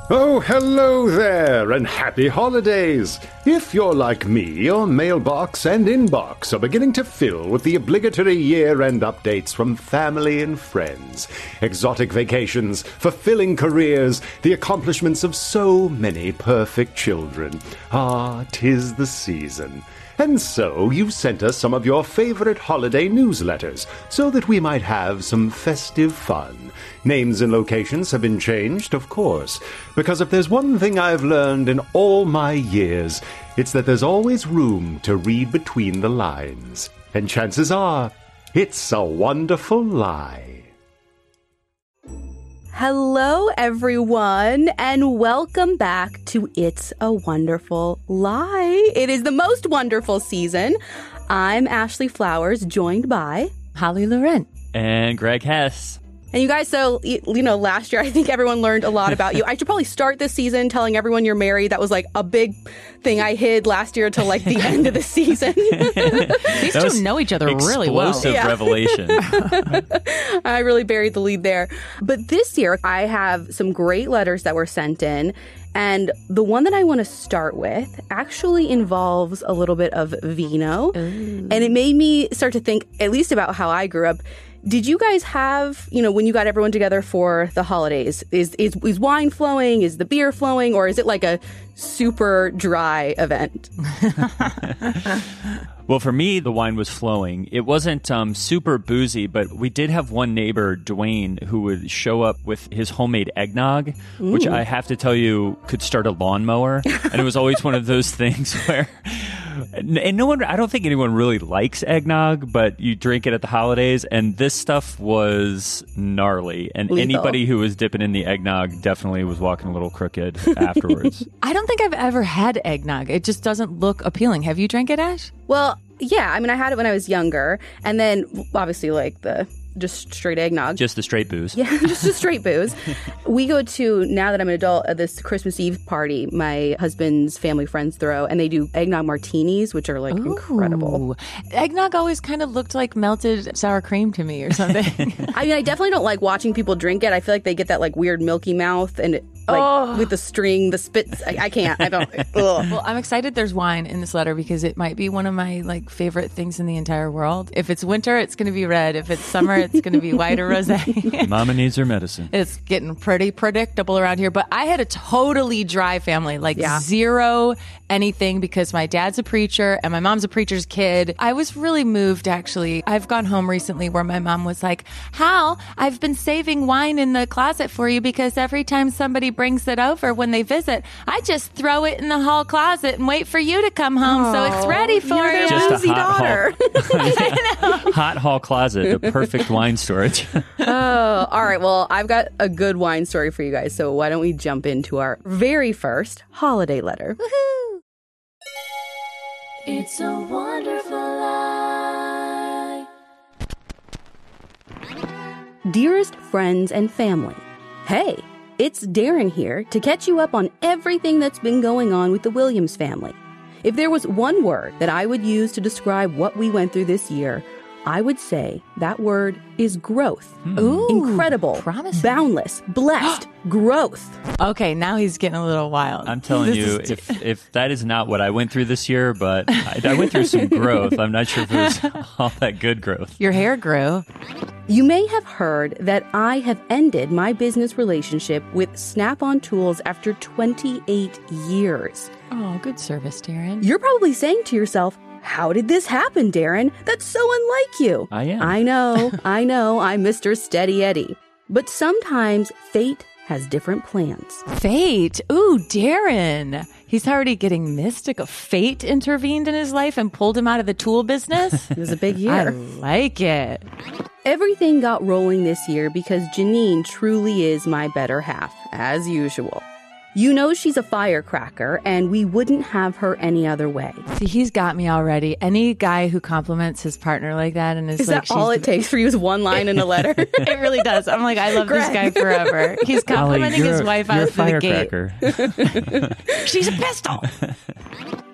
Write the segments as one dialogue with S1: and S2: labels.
S1: Oh, hello there, and happy holidays! If you're like me, your mailbox and inbox are beginning to fill with the obligatory year-end updates from family and friends. Exotic vacations, fulfilling careers, the accomplishments of so many perfect children. Ah, 'tis the season. And so you sent us some of your favorite holiday newsletters so that we might have some festive fun. Names and locations have been changed, of course, because if there's one thing I've learned in all my years, it's that there's always room to read between the lines. And chances are, it's a wonderful lie.
S2: Hello, everyone, and welcome back to It's a Wonderful Lie. It is the most wonderful season. I'm Ashley Flowers, joined by
S3: Holly Laurent
S4: and Greg Hess.
S2: And you guys, so, last year, I think everyone learned a lot about you. I should probably start this season telling everyone you're married. That was like a big thing I hid last year until like the end of the season.
S3: These two know each other really well.
S4: Explosive revelation.
S2: I really buried the lead there. But this year, I have some great letters that were sent in. And the one that I want to start with actually involves a little bit of vino. Ooh. And it made me start to think, at least about how I grew up. Did you guys have, when you got everyone together for the holidays, is wine flowing? Is the beer flowing? Or is it like a super dry event?
S4: Well, for me, the wine was flowing. It wasn't super boozy, but we did have one neighbor, Dwayne, who would show up with his homemade eggnog, which I have to tell you could start a lawnmower. And it was always one of those things where... And I don't think anyone really likes eggnog, but you drink it at the holidays, and this stuff was gnarly. And
S2: lethal.
S4: Anybody who was dipping in the eggnog definitely was walking a little crooked afterwards.
S3: I don't think I've ever had eggnog. It just doesn't look appealing. Have you drank it, Ash?
S2: Well, yeah. I mean, I had it when I was younger. And then, obviously, just straight eggnog.
S4: Just the straight booze.
S2: Yeah, just the straight booze. We go to, now that I'm an adult, this Christmas Eve party my husband's family friends throw, and they do eggnog martinis, which are incredible.
S3: Eggnog always kind of looked like melted sour cream to me or something.
S2: I mean, I definitely don't like watching people drink it. I feel like they get that weird milky mouth and with the string, the spit. I can't. I don't.
S3: Well, I'm excited there's wine in this letter because it might be one of my favorite things in the entire world. If it's winter, it's going to be red. If it's summer, it's going to be white or rosé.
S4: Mama needs her medicine.
S3: It's getting pretty predictable around here. But I had a totally dry family, zero anything, because my dad's a preacher and my mom's a preacher's kid. I was really moved, actually. I've gone home recently where my mom was like, Hal, I've been saving wine in the closet for you because every time somebody brings it over when they visit, I just throw it in the hall closet and wait for you to come home so it's ready for you.
S4: Just a hot hall closet, a perfect wine storage.
S2: Oh, all right. Well, I've got a good wine story for you guys. So why don't we jump into our very first holiday letter?
S3: Woohoo!
S5: It's a wonderful lie.
S2: Dearest friends and family, hey, it's Darren here to catch you up on everything that's been going on with the Williams family. If there was one word that I would use to describe what we went through this year, I would say that word is growth.
S3: Ooh,
S2: incredible,
S3: promising.
S2: Boundless, blessed, growth.
S3: Okay, now he's getting a little wild.
S4: I'm telling you, if that is not what I went through this year, but I went through some growth. I'm not sure if it was all that good growth.
S3: Your hair grew.
S2: You may have heard that I have ended my business relationship with Snap-on Tools after 28 years.
S3: Oh, good service, Darren.
S2: You're probably saying to yourself, how did this happen, Darren? That's so unlike you.
S4: I am.
S2: I know, I'm Mr. Steady Eddie. But sometimes fate has different plans.
S3: Fate? Ooh, Darren. He's already getting mystical. Fate intervened in his life and pulled him out of the tool business?
S2: It was a big year.
S3: I like it.
S2: Everything got rolling this year because Janine truly is my better half, as usual. You know she's a firecracker, and we wouldn't have her any other way.
S3: See, he's got me already. Any guy who compliments his partner like that and
S2: is that all it takes for you is one line in a letter?
S3: It really does. I'm like, I love this guy forever. He's complimenting his wife out of the gate.
S4: She's a pistol.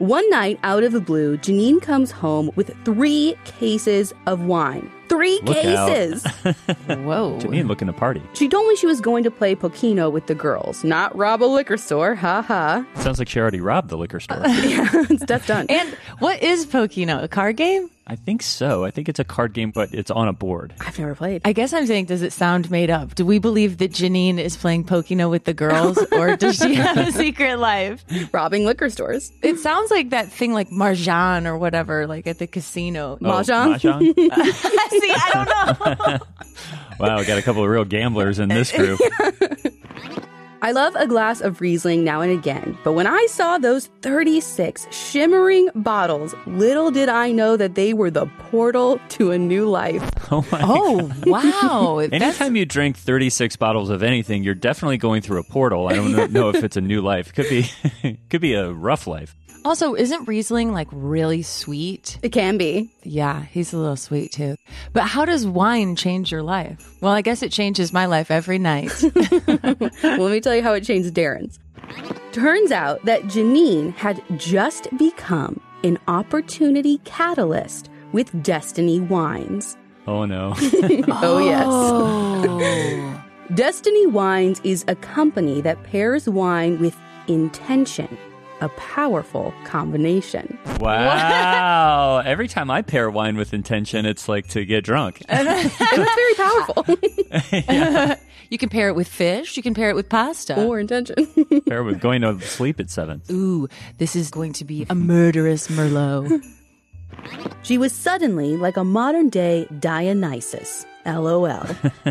S2: One night, out of the blue, Janine comes home with 3 cases of wine. 3
S4: Look
S2: cases!
S3: Whoa.
S4: Janine looking to party.
S2: She told me she was going to play Pokino with the girls, not rob a liquor store. Ha ha.
S4: Sounds like she already robbed the liquor store.
S2: That's done.
S3: And what is Pokino? A card game?
S4: I think so. I think it's a card game, but it's on a board.
S2: I've never played.
S3: I guess I'm saying, does it sound made up? Do we believe that Janine is playing Pokino with the girls, or does she have a secret life?
S2: Robbing liquor stores.
S3: It sounds like that thing like Marjan or whatever, like at the casino.
S2: Mahjong?
S4: Mahjong?
S3: See, I don't know.
S4: Wow, we got a couple of real gamblers in this group.
S2: I love a glass of Riesling now and again, but when I saw those 36 shimmering bottles, little did I know that they were the portal to a new life.
S4: Oh my
S3: Oh, wow.
S4: Anytime you drink 36 bottles of anything, you're definitely going through a portal. I don't know if it's a new life. Could be a rough life.
S3: Also, isn't Riesling like really sweet?
S2: It can be.
S3: Yeah, he's a little sweet too. But how does wine change your life? Well, I guess it changes my life every night.
S2: Well, let me tell you how it changed Darren's. Turns out that Janine had just become an opportunity catalyst with Destiny Wines.
S4: Oh no.
S2: Oh, yes.
S3: Oh.
S2: Destiny Wines is a company that pairs wine with intention. A powerful combination.
S4: Wow. Every time I pair wine with intention, it's like to get drunk.
S2: It's very powerful.
S3: You can pair it with fish. You can pair it with pasta.
S2: Or intention.
S4: Pair with going to sleep at 7.
S3: Ooh, this is going to be a murderous Merlot.
S2: She was suddenly like a modern-day Dionysus. LOL.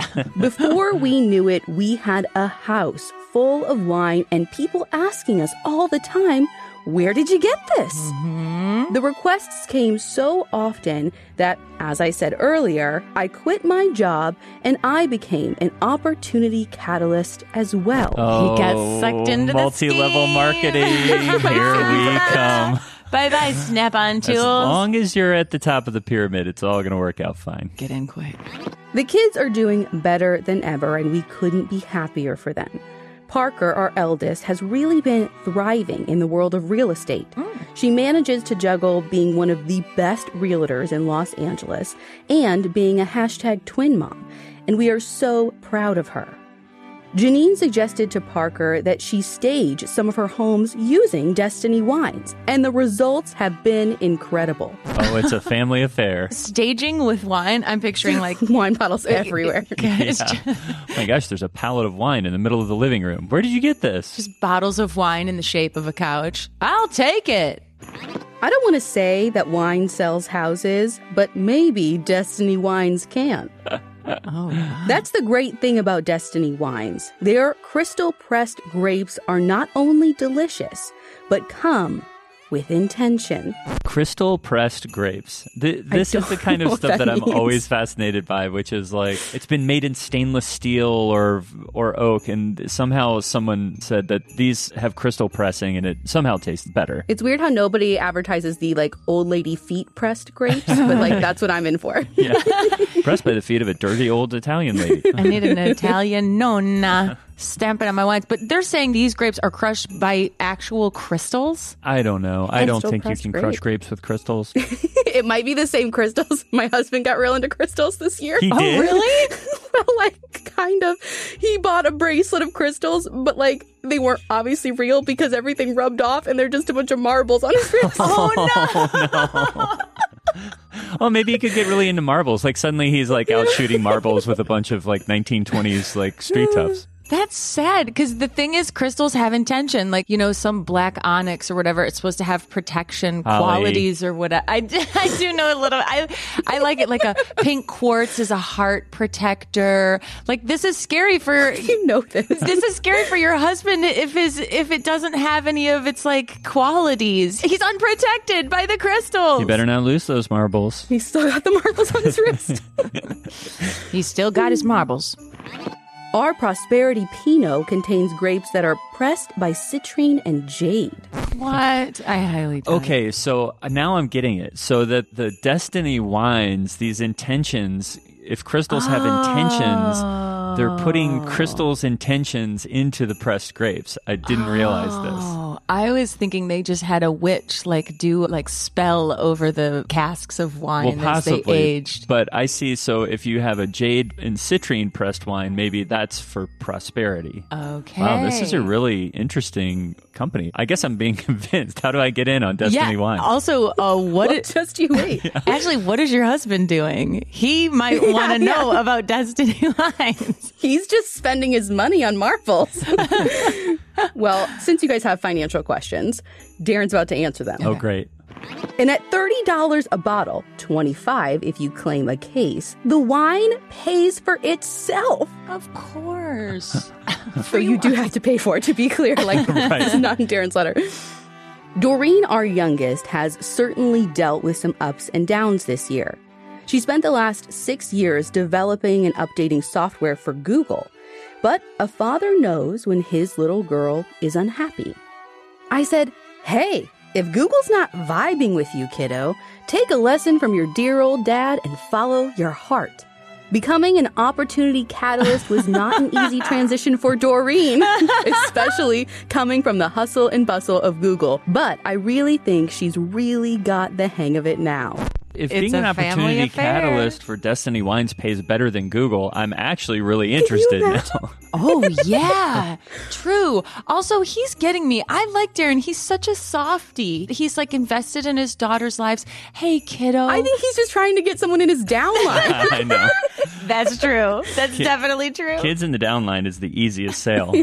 S2: Before we knew it, we had a house full of wine and people asking us all the time, where did you get this? Mm-hmm. The requests came so often that, as I said earlier, I quit my job and I became an opportunity catalyst as well.
S4: Oh,
S3: He got sucked into the
S4: multi-level
S3: scheme.
S4: marketing. Here we come.
S3: Bye-bye, Snap-on
S4: As
S3: tools.
S4: long as you're at the top of the pyramid, it's all going to work out fine.
S3: Get in quick.
S2: The kids are doing better than ever, and we couldn't be happier for them. Parker, our eldest, has really been thriving in the world of real estate. She manages to juggle being one of the best realtors in Los Angeles and being a hashtag twin mom, and we are so proud of her. Janine suggested to Parker that she stage some of her homes using Destiny Wines, and the results have been incredible.
S4: Oh, it's a family affair.
S3: Staging with wine, I'm picturing like...
S2: Wine bottles everywhere.
S4: Yeah. Oh my gosh, there's a pallet of wine in the middle of the living room. Where did you get this?
S3: Just bottles of wine in the shape of a couch. I'll take it.
S2: I don't want to say that wine sells houses, but maybe Destiny Wines can.
S3: Oh,
S2: That's the great thing about Destiny Wines. Their crystal-pressed grapes are not only delicious, but come with intention.
S4: Crystal pressed grapes. This is the kind
S2: know
S4: of
S2: what
S4: stuff that I'm
S2: means.
S4: always fascinated by, which is like it's been made in stainless steel or oak, and somehow someone said that these have crystal pressing and it somehow tastes better.
S2: It's weird how nobody advertises the like old lady feet pressed grapes, but like that's what I'm in for.
S4: Yeah. Pressed by the feet of a dirty old Italian lady.
S3: I need an Italian nonna stamping on my wines. But they're saying these grapes are crushed by actual crystals.
S4: I don't know. I don't
S2: Crystal
S4: think you
S2: pressed
S4: can
S2: grape.
S4: crush grapes with crystals.
S2: It might be the same crystals. My husband got real into crystals this year.
S4: He did?
S3: Really?
S2: Well, like, kind of. He bought a bracelet of crystals, but, like, they weren't obviously real because everything rubbed off and they're just a bunch of marbles on his wrist.
S4: Well, maybe he could get really into marbles. Like suddenly he's like out shooting marbles with a bunch of like 1920s like street toughs.
S3: That's sad because the thing is, crystals have intention. Like, you know, some black onyx or whatever, it's supposed to have protection
S4: Holly.
S3: qualities or whatever. I do know a little. I like it. Like a pink quartz is a heart protector. Like, this is scary for
S2: You know this.
S3: This is scary for your husband if it doesn't have any of its like qualities. He's unprotected by the crystals.
S4: You better not lose those marbles.
S2: He still got the marbles on his wrist.
S3: He's still got his marbles.
S2: Our Prosperity Pinot contains grapes that are pressed by citrine and jade.
S3: What? I highly doubt it.
S4: Okay, so now I'm getting it. So that the Destiny wines, these intentions, if crystals have intentions, They're putting Crystal's intentions into the pressed grapes. I didn't realize this.
S3: Oh, I was thinking they just had a witch do spell over the casks of wine as they aged.
S4: But I see, so if you have a jade and citrine pressed wine, maybe that's for prosperity.
S3: Okay.
S4: Wow, this is a really interesting company. I guess I'm being convinced. How do I get in on Destiny Wine?
S3: Also,
S2: Just you wait.
S3: Actually, what is your husband doing? He might want to know about Destiny Wines.
S2: He's just spending his money on marbles. Well, since you guys have financial questions, Darren's about to answer them.
S4: Oh, great.
S2: And at $30 a bottle, $25 if you claim a case, the wine pays for itself.
S3: Of course.
S2: So you do have to pay for it, to be clear. This is not in Darren's letter. Doreen, our youngest, has certainly dealt with some ups and downs this year. She spent the last 6 years developing and updating software for Google. But a father knows when his little girl is unhappy. I said, hey, if Google's not vibing with you, kiddo, take a lesson from your dear old dad and follow your heart. Becoming an opportunity catalyst was not an easy transition for Doreen, especially coming from the hustle and bustle of Google. But I really think she's really got the hang of it now.
S4: If being an opportunity catalyst for Destiny Wines pays better than Google, I'm actually really interested now.
S3: Oh, yeah. True. Also, he's getting me. I like Darren. He's such a softie. He's invested in his daughter's lives. Hey, kiddo.
S2: I think he's just trying to get someone in his downline.
S4: I know.
S3: That's true. That's definitely true.
S4: Kids in the downline is the easiest sale.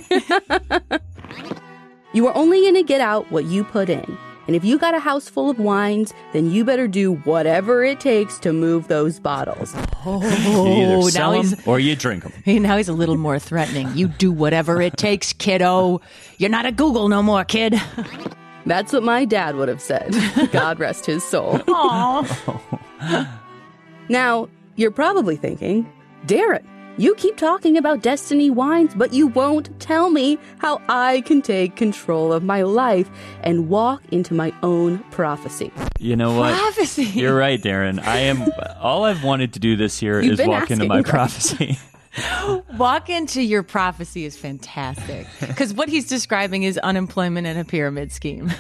S2: You are only going to get out what you put in. And if you got a house full of wines, then you better do whatever it takes to move those bottles.
S4: You either sell them or you drink them.
S3: Hey, now he's a little more threatening. You do whatever it takes, kiddo. You're not at Google no more, kid.
S2: That's what my dad would have said. God rest his soul.
S3: Aw.
S2: Now, you're probably thinking, Darren, you keep talking about Destiny Wines, but you won't tell me how I can take control of my life and walk into my own prophecy.
S4: You know what?
S3: Prophecy.
S4: You're right, Darren. All I've wanted to do this year is walk into my prophecy.
S3: Walk into your prophecy is fantastic. Because what he's describing is unemployment and a pyramid scheme.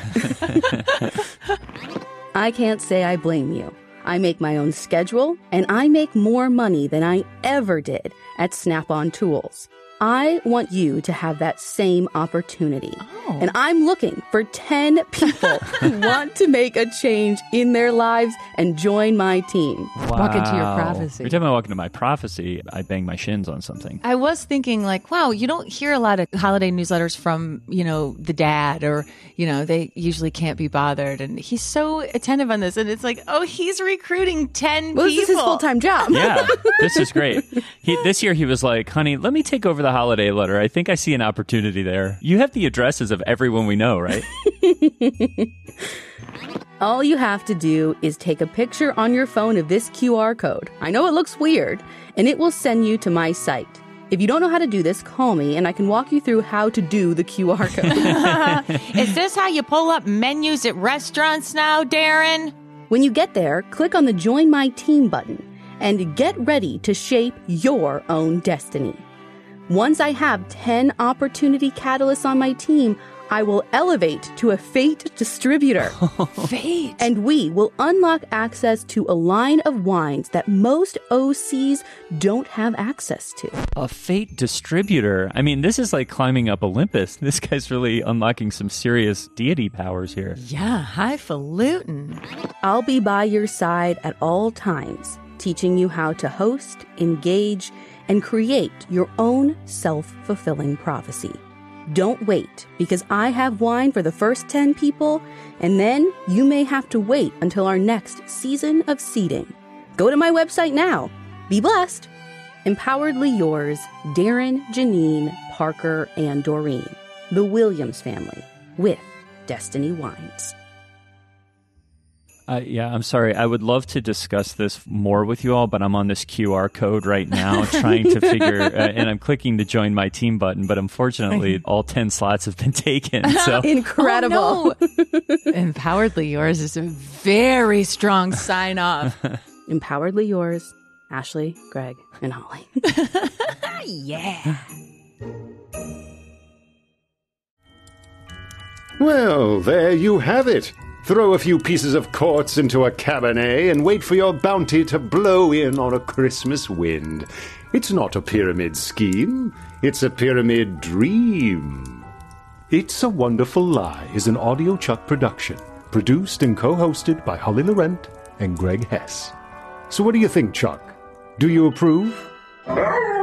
S2: I can't say I blame you. I make my own schedule, and I make more money than I ever did at Snap-on Tools. I want you to have that same opportunity. Oh. And I'm looking for 10 people who want to make a change in their lives and join my team.
S4: Wow.
S3: Walk into your prophecy.
S4: Every time I walk into my prophecy, I bang my shins on something.
S3: I was thinking wow, you don't hear a lot of holiday newsletters from, the dad or, they usually can't be bothered. And he's so attentive on this. And it's he's recruiting 10 people.
S2: This is his full-time job.
S4: Yeah, this is great. This year he was like, honey, let me take over the holiday letter. I think I see an opportunity there. You have the addresses of everyone we know, right?
S2: All you have to do is take a picture on your phone of this QR code. I know it looks weird, and it will send you to my site. If you don't know how to do this, call me, and I can walk you through how to do the QR code.
S3: Is this how you pull up menus at restaurants now, Darren?
S2: When you get there, click on the Join My Team button and get ready to shape your own destiny. Once I have 10 opportunity catalysts on my team, I will elevate to a Fate distributor.
S3: Fate?
S2: And we will unlock access to a line of wines that most OCs don't have access to.
S4: A Fate distributor? I mean, this is like climbing up Olympus. This guy's really unlocking some serious deity powers here.
S3: Yeah, highfalutin.
S2: I'll be by your side at all times, teaching you how to host, engage, and create your own self-fulfilling prophecy. Don't wait, because I have wine for the first 10 people, and then you may have to wait until our next season of seeding. Go to my website now. Be blessed. Empoweredly yours, Darren, Janine, Parker, and Doreen, the Williams family, with Destiny Wines.
S4: Yeah, I'm sorry. I would love to discuss this more with you all, but I'm on this QR code right now trying to figure, and I'm clicking the Join My Team button, but unfortunately, all 10 slots have been taken. So
S2: Incredible.
S3: Oh, no. Empoweredly yours is a very strong sign off.
S2: Empoweredly yours, Ashley, Greg, and Holly.
S3: Yeah.
S1: Well, there you have it. Throw a few pieces of quartz into a Cabernet and wait for your bounty to blow in on a Christmas wind. It's not a pyramid scheme. It's a pyramid dream. It's a Wonderful Lie is an Audio Chuck production, produced and co-hosted by Holly Laurent and Greg Hess. So what do you think, Chuck? Do you approve?